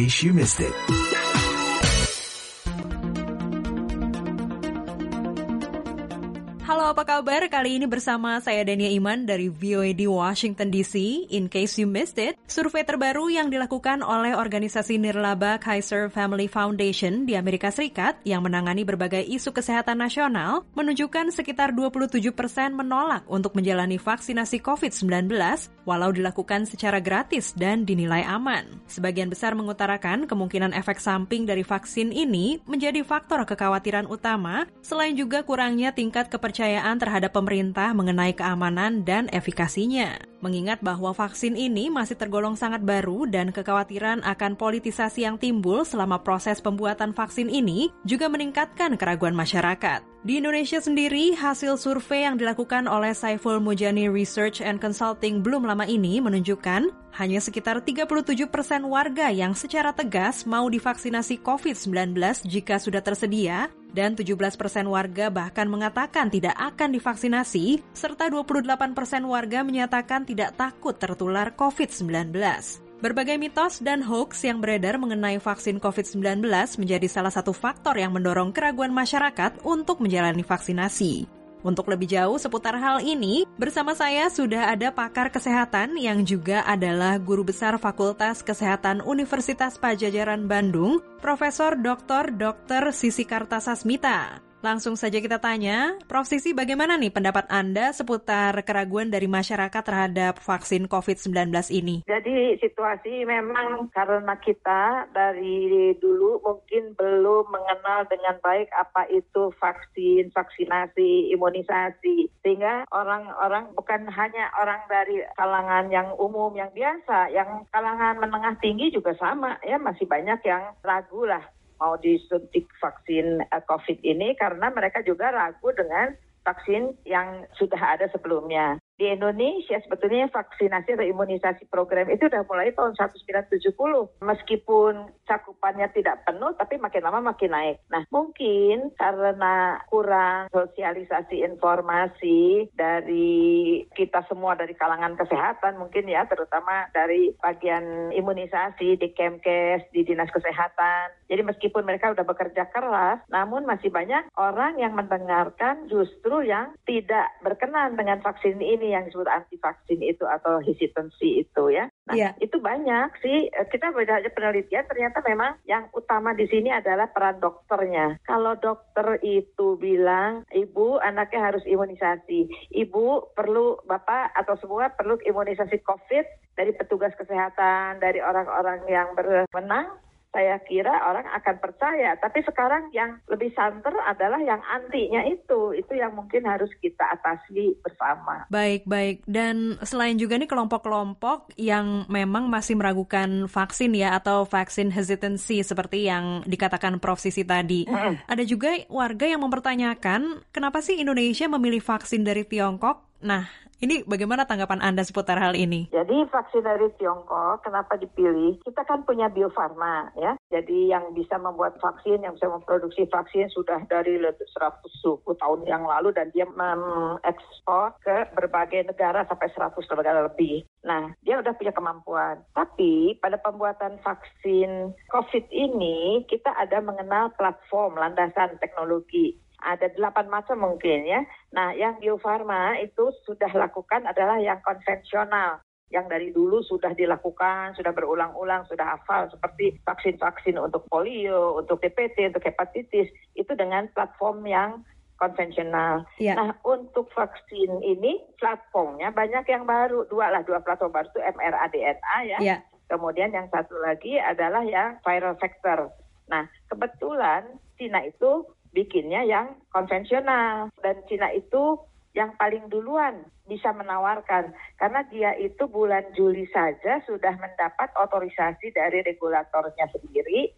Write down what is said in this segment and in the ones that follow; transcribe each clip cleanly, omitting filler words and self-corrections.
case you missed it. Halo, apa kabar? Kali ini bersama saya Dania Iman dari VOA di Washington DC. In case you missed it, survei terbaru yang dilakukan oleh organisasi nirlaba Kaiser Family Foundation di Amerika Serikat yang menangani berbagai isu kesehatan nasional menunjukkan sekitar 27% menolak untuk menjalani vaksinasi COVID-19 walau dilakukan secara gratis dan dinilai aman. Sebagian besar mengutarakan kemungkinan efek samping dari vaksin ini menjadi faktor kekhawatiran utama selain juga kurangnya tingkat kepercayaan terhadap pemerintah mengenai keamanan dan efikasinya. Mengingat bahwa vaksin ini masih tergolong sangat baru dan kekhawatiran akan politisasi yang timbul selama proses pembuatan vaksin ini juga meningkatkan keraguan masyarakat. Di Indonesia sendiri, hasil survei yang dilakukan oleh Saiful Mujani Research and Consulting belum lama ini menunjukkan hanya sekitar 37% warga yang secara tegas mau divaksinasi COVID-19 jika sudah tersedia, dan 17% warga bahkan mengatakan tidak akan divaksinasi, serta 28% warga menyatakan tidak takut tertular COVID-19. Berbagai mitos dan hoax yang beredar mengenai vaksin COVID-19 menjadi salah satu faktor yang mendorong keraguan masyarakat untuk menjalani vaksinasi. Untuk lebih jauh seputar hal ini, bersama saya sudah ada pakar kesehatan yang juga adalah Guru Besar Fakultas Kesehatan Universitas Padjadjaran Bandung, Profesor Dr. Sisi Kartasasmita. Langsung saja kita tanya, Prof. Sisi, bagaimana nih pendapat Anda seputar keraguan dari masyarakat terhadap vaksin COVID-19 ini? Jadi situasi memang karena kita dari dulu mungkin belum mengenal dengan baik apa itu vaksin, vaksinasi, imunisasi. Sehingga orang-orang bukan hanya orang dari kalangan yang umum, yang biasa, yang kalangan menengah tinggi juga sama, ya masih banyak yang ragu lah mau disuntik vaksin COVID ini karena mereka juga ragu dengan vaksin yang sudah ada sebelumnya. Di Indonesia sebetulnya vaksinasi atau imunisasi program itu sudah mulai tahun 1970. Meskipun cakupannya tidak penuh, tapi makin lama makin naik. Nah, mungkin karena kurang sosialisasi informasi dari kita semua dari kalangan kesehatan mungkin ya, terutama dari bagian imunisasi di Kemkes, di Dinas Kesehatan. Jadi meskipun mereka sudah bekerja keras, namun masih banyak orang yang mendengarkan justru yang tidak berkenan dengan vaksin ini yang disebut anti-vaksin itu atau hesitancy itu ya. Nah, Itu banyak sih. Kita baca penelitian ternyata memang yang utama di sini adalah peran dokternya. Kalau dokter itu bilang, ibu anaknya harus imunisasi. Ibu perlu, bapak atau semua perlu imunisasi COVID dari petugas kesehatan, dari orang-orang yang berwenang. Saya kira orang akan percaya, tapi sekarang yang lebih santer adalah yang antinya itu yang mungkin harus kita atasi bersama. Baik. Dan selain juga nih kelompok-kelompok yang memang masih meragukan vaksin ya, atau vaksin hesitancy seperti yang dikatakan Prof. Sisi tadi. Ada juga warga yang mempertanyakan, kenapa sih Indonesia memilih vaksin dari Tiongkok? Nah, ini bagaimana tanggapan Anda seputar hal ini? Jadi vaksin dari Tiongkok kenapa dipilih? Kita kan punya Bio Farma ya. Jadi yang bisa membuat vaksin, yang bisa memproduksi vaksin sudah dari 100 tahun yang lalu dan dia mengekspor ke berbagai negara sampai 100 negara lebih. Nah, dia udah punya kemampuan. Tapi pada pembuatan vaksin COVID ini kita ada mengenal platform landasan teknologi. Ada 8 macam mungkin ya. Nah, yang Bio Farma itu sudah lakukan adalah yang konvensional. Yang dari dulu sudah dilakukan, sudah berulang-ulang, sudah hafal. Seperti vaksin-vaksin untuk polio, untuk DPT, untuk hepatitis. Itu dengan platform yang konvensional. Nah, untuk vaksin ini, platformnya banyak yang baru. Dua platform baru itu mRNA ya. Kemudian yang satu lagi adalah yang viral vector. Nah, kebetulan Cina itu bikinnya yang konvensional. Dan Cina itu yang paling duluan bisa menawarkan. Karena dia itu bulan Juli saja sudah mendapat otorisasi dari regulatornya sendiri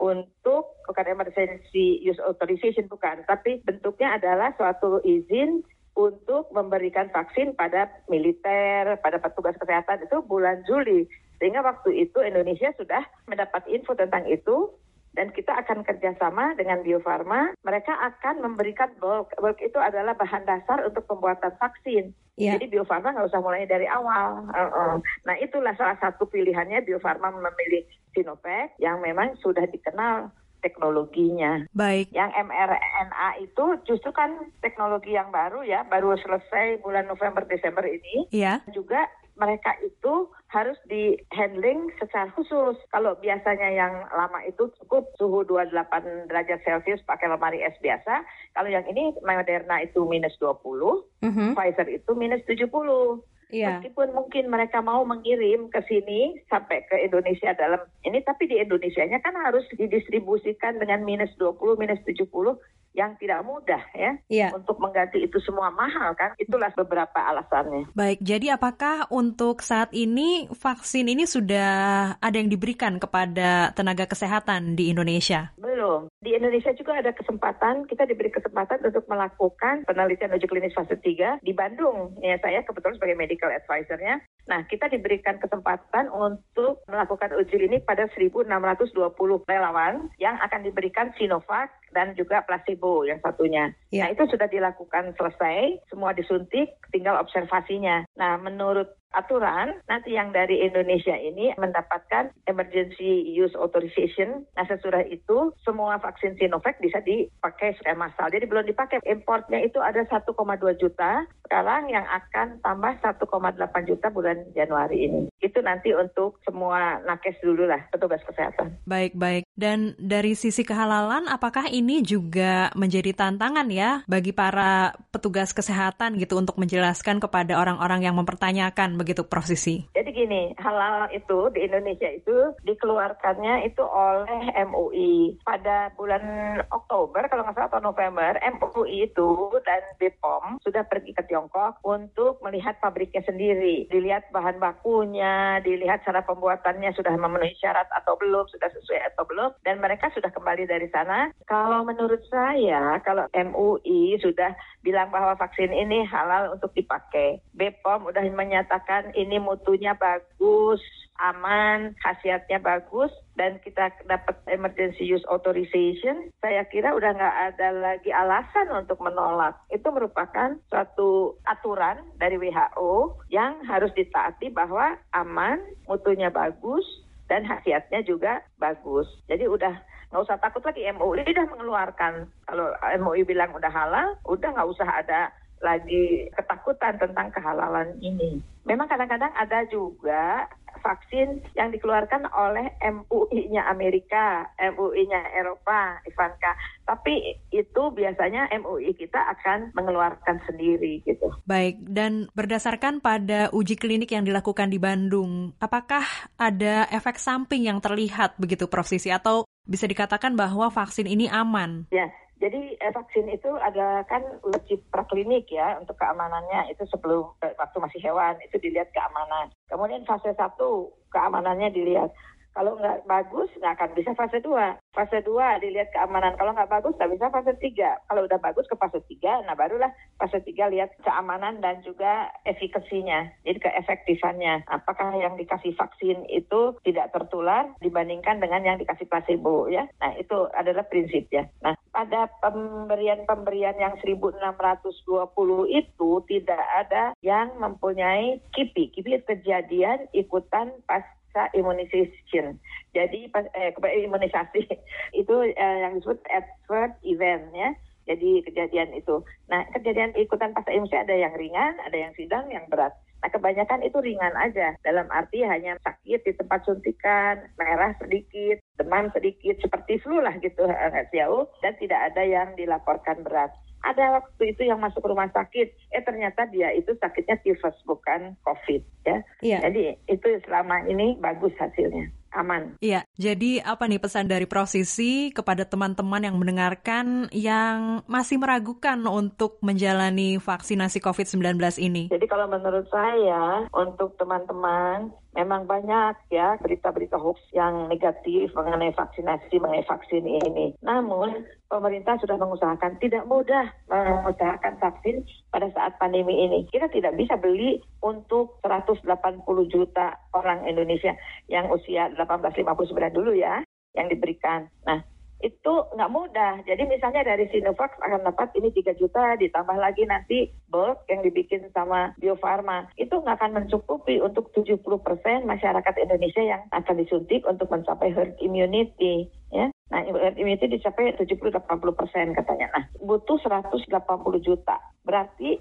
untuk, bukan emergency use authorization, bukan. Tapi bentuknya adalah suatu izin untuk memberikan vaksin pada militer, pada petugas kesehatan itu bulan Juli. Sehingga waktu itu Indonesia sudah mendapat info tentang itu. Dan kita akan kerjasama dengan Bio Farma. Mereka akan memberikan bulk. Bulk itu adalah bahan dasar untuk pembuatan vaksin. Jadi Bio Farma nggak usah mulai dari awal. Nah itulah salah satu pilihannya Bio Farma memilih Sinovac yang memang sudah dikenal teknologinya. Baik. Yang mRNA itu justru kan teknologi yang baru ya, baru selesai bulan November Desember ini. Iya. Juga mereka itu harus di handling secara khusus. Kalau biasanya yang lama itu cukup suhu 28 derajat Celcius pakai lemari es biasa. Kalau yang ini Moderna itu minus 20, Pfizer itu minus 70. Iya. Meskipun mungkin mereka mau mengirim ke sini sampai ke Indonesia dalam ini, tapi di Indonesianya kan harus didistribusikan dengan minus 20, minus 70 yang tidak mudah ya. Untuk mengganti itu semua mahal kan. Itulah beberapa alasannya. Baik, jadi apakah untuk saat ini vaksin ini sudah ada yang diberikan kepada tenaga kesehatan di Indonesia? Belum. Di Indonesia juga ada kesempatan, kita diberi kesempatan untuk melakukan penelitian uji klinis fase 3 di Bandung. Ya, saya kebetulan sebagai medical advisor-nya. Nah, kita diberikan kesempatan untuk melakukan uji klinik pada 1.620 relawan yang akan diberikan Sinovac dan juga placebo yang satunya. Nah, itu sudah dilakukan selesai, semua disuntik, tinggal observasinya. Nah, menurut aturan, nanti yang dari Indonesia ini mendapatkan emergency use authorization. Nah, sesudah itu semua vaksin Sinovac bisa dipakai secara massal. Jadi belum dipakai. Importnya itu ada 1,2 juta. Sekarang yang akan tambah 1,8 juta bulan Januari ini. Itu nanti untuk semua nakes dulu lah, petugas kesehatan. Baik. Dan dari sisi kehalalan, apakah ini juga menjadi tantangan ya bagi para petugas kesehatan gitu untuk menjelaskan kepada orang-orang yang mempertanyakan begitu prosesi? Jadi gini, halal itu di Indonesia itu dikeluarkannya itu oleh MUI. Pada bulan Oktober kalau nggak salah atau November, MUI itu dan BPOM sudah pergi ke Tiongkok untuk melihat pabriknya sendiri. Dilihat bahan bakunya, dilihat cara pembuatannya sudah memenuhi syarat atau belum, sudah sesuai atau belum. Dan mereka sudah kembali dari sana. Kalau menurut saya, kalau MUI sudah bilang bahwa vaksin ini halal untuk dipakai. BPOM udah menyatakan ini mutunya bagus, aman, khasiatnya bagus, dan kita dapat emergency use authorization, saya kira udah nggak ada lagi alasan untuk menolak. Itu merupakan suatu aturan dari WHO yang harus ditaati bahwa aman, mutunya bagus, dan khasiatnya juga bagus. Jadi udah nggak usah takut lagi, MUI udah mengeluarkan. Kalau MUI bilang udah halal, udah nggak usah ada lagi ketakutan tentang kehalalan ini. Memang kadang-kadang ada juga vaksin yang dikeluarkan oleh MUI-nya Amerika, MUI-nya Eropa, Ivanka. Tapi itu biasanya MUI kita akan mengeluarkan sendiri gitu. Baik, dan berdasarkan pada uji klinik yang dilakukan di Bandung, apakah ada efek samping yang terlihat begitu Prof. Sisi, atau bisa dikatakan bahwa vaksin ini aman? Ya. Jadi vaksin itu ada kan uji praklinik ya untuk keamanannya itu sebelum waktu masih hewan itu dilihat keamanan. Kemudian fase 1 keamanannya dilihat. Kalau nggak bagus, nggak akan bisa fase 2. Fase 2 dilihat keamanan. Kalau nggak bagus, nggak bisa fase 3. Kalau udah bagus ke fase 3, nah barulah fase 3 lihat keamanan dan juga efikasinya. Jadi keefektifannya. Apakah yang dikasih vaksin itu tidak tertular dibandingkan dengan yang dikasih placebo ya. Nah itu adalah prinsipnya. Nah pada pemberian yang 1.620 itu tidak ada yang mempunyai KIPI. KIPI itu kejadian ikutan immunization. Jadi imunisasi itu yang disebut adverse event ya. Jadi kejadian itu. Nah, kejadian ikutan pasca imunisasi ada yang ringan, ada yang sedang, yang berat. Nah, kebanyakan itu ringan aja. Dalam arti hanya sakit di tempat suntikan, merah sedikit, demam sedikit, seperti flu lah gitu, nggak jauh, dan tidak ada yang dilaporkan berat. Ada waktu itu yang masuk rumah sakit, ternyata dia itu sakitnya tifus bukan COVID ya. Jadi itu selama ini bagus hasilnya. Aman. Iya, jadi apa nih pesan dari Prof. Sisi kepada teman-teman yang mendengarkan yang masih meragukan untuk menjalani vaksinasi COVID-19 ini? Jadi kalau menurut saya, untuk teman-teman, memang banyak ya berita-berita hoax yang negatif mengenai vaksinasi, mengenai vaksin ini. Namun, pemerintah sudah mengusahakan, tidak mudah mengusahakan vaksin pada saat pandemi ini. Kita tidak bisa beli untuk 180 juta orang Indonesia yang usia 18-59 dulu ya, yang diberikan. Nah, itu nggak mudah. Jadi misalnya dari Sinovac akan dapat ini 3 juta, ditambah lagi nanti bulk yang dibikin sama Bio Farma. Itu nggak akan mencukupi untuk 70% masyarakat Indonesia yang akan disuntik untuk mencapai herd immunity. Ya. Nah, herd immunity dicapai 70-80% katanya. Nah, butuh 180 juta. Berarti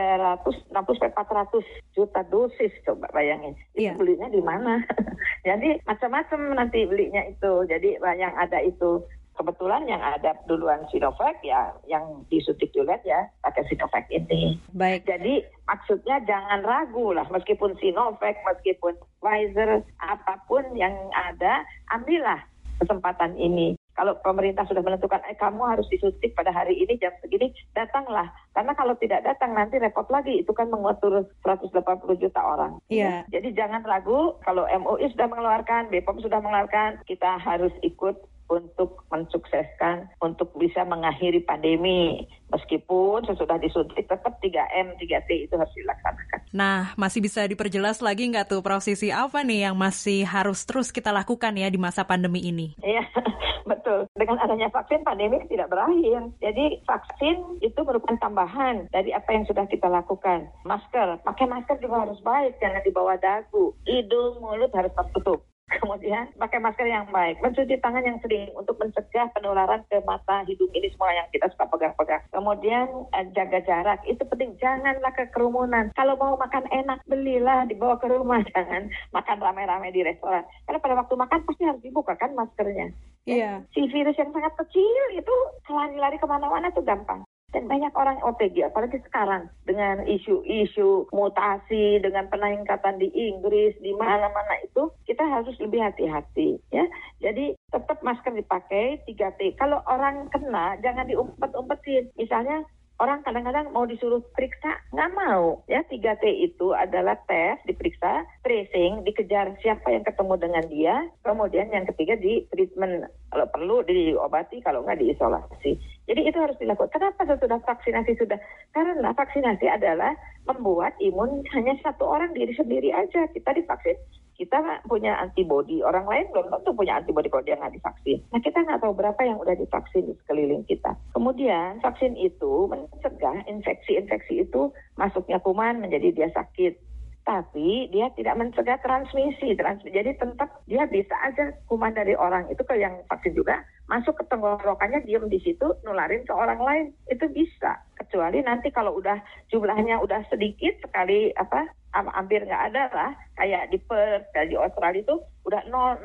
360-400 juta dosis, coba bayangin. Itu belinya di mana? Jadi macam-macam nanti belinya itu. Jadi yang ada itu. Kebetulan yang ada duluan Sinovac ya, yang disuntik juga ya pakai Sinovac ini. Baik. Jadi maksudnya jangan ragu lah, meskipun Sinovac, meskipun Pfizer, apapun yang ada, ambillah kesempatan ini. Kalau pemerintah sudah menentukan, kamu harus disuntik pada hari ini jam segini, datanglah. Karena kalau tidak datang nanti repot lagi. Itu kan mengatur 180 juta orang. Iya. Jadi jangan ragu, kalau MUI sudah mengeluarkan, BPOM sudah mengeluarkan, kita harus ikut untuk mensukseskan, untuk bisa mengakhiri pandemi. Meskipun sesudah disuntik tetap 3M, 3T itu harus dilaksanakan. Nah, masih bisa diperjelas lagi nggak tuh prosesi apa nih yang masih harus terus kita lakukan ya di masa pandemi ini? Iya, betul. Dengan adanya vaksin, pandemi tidak berakhir. Jadi vaksin itu merupakan tambahan dari apa yang sudah kita lakukan. Masker, pakai masker juga harus baik, jangan di bawah dagu. Hidung, mulut harus tertutup. Kemudian pakai masker yang baik, mencuci tangan yang sering untuk mencegah penularan ke mata, hidung, ini semua yang kita suka pegang-pegang. Kemudian jaga jarak, itu penting, janganlah ke kerumunan. Kalau mau makan enak, belilah dibawa ke rumah, jangan makan rame-rame di restoran. Karena pada waktu makan pasti harus dibuka kan maskernya. Iya. Si virus yang sangat kecil itu lari-lari kemana-mana tuh gampang. Dan banyak orang OTG, apalagi sekarang dengan isu-isu mutasi, dengan peningkatan di Inggris, di mana-mana itu, kita harus lebih hati-hati. Ya. Jadi tetap masker dipakai, 3T. Kalau orang kena, jangan diumpet-umpetin. Misalnya, orang kadang-kadang mau disuruh periksa, nggak mau. Ya, 3T itu adalah tes, diperiksa, tracing, dikejar siapa yang ketemu dengan dia, kemudian yang ketiga di treatment. Kalau perlu diobati, kalau nggak diisolasi. Jadi itu harus dilakukan. Kenapa sesudah vaksinasi sudah? Karena vaksinasi adalah membuat imun hanya satu orang diri sendiri aja. Kita divaksin, kita punya antibodi. Orang lain belum tentu punya antibodi kalau dia nggak divaksin. Nah, kita nggak tahu berapa yang udah divaksin di sekeliling kita. Kemudian vaksin itu mencegah infeksi itu masuknya kuman menjadi dia sakit. Tapi dia tidak mencegah transmisi. Jadi tetap dia bisa aja kuman dari orang itu ke yang vaksin juga masuk ke tenggorokannya, diem di situ, nularin ke orang lain. Itu bisa. Kecuali nanti kalau udah jumlahnya udah sedikit sekali, hampir nggak ada lah, kayak di Perth, kayak di Australia itu udah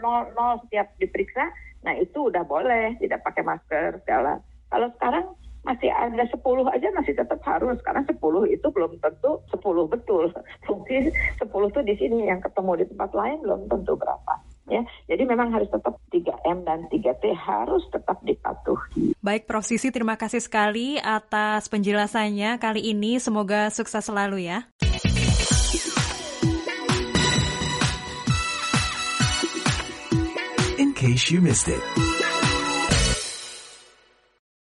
0 setiap diperiksa. Nah itu udah boleh, tidak pakai masker segala. Kalau sekarang masih ada 10 aja masih tetap harus, karena 10 itu belum tentu 10 betul. Mungkin 10 tuh di sini, yang ketemu di tempat lain belum tentu berapa. Ya, jadi memang harus tetap 3M dan 3T harus tetap dipatuhi. Baik, Prof. Sisi, terima kasih sekali atas penjelasannya kali ini. Semoga sukses selalu ya. In case you missed it.